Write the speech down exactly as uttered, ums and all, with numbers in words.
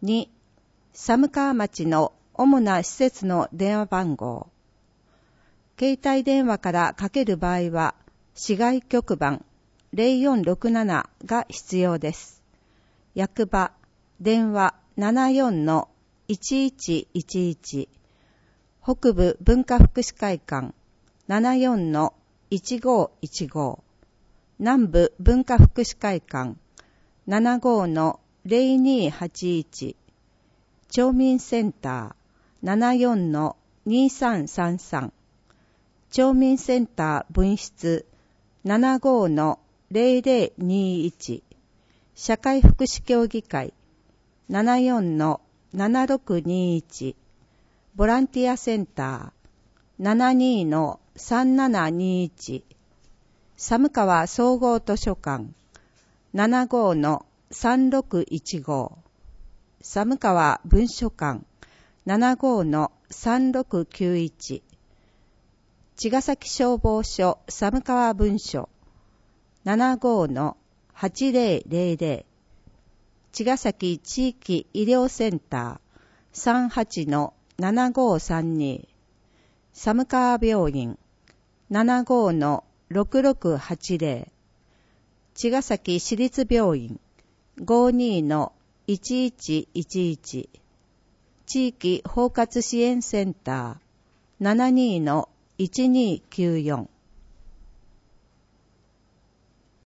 に、寒川町の主な施設の電話番号。携帯電話からかける場合は、市外局番 ゼロよんろくなな が必要です。役場、電話 ななよんのいちいちいちいち、北部文化福祉会館 ななよんのいちごいちご、南部文化福祉会館 ななごのゼロにはちいち、町民センター ななよんのにさんさんさん、町民センター分室 ななごのゼロゼロにいち、社会福祉協議会 ななよんのななろくにいち、ボランティアセンター ななにのさんななにいち、寒川総合図書館 ななごのさんろくいちご、寒川文書館 ななごのさんろくきゅういち、茅ヶ崎消防署寒川分署 ななごのはちゼロゼロゼロ、茅ヶ崎地域医療センター さんはちのななごさんに、寒川病院 ななごのろくろくはちゼロ、茅ヶ崎市立病院 ごにのいちいちいちいち、地域包括支援センター ななにのいちにきゅうよん、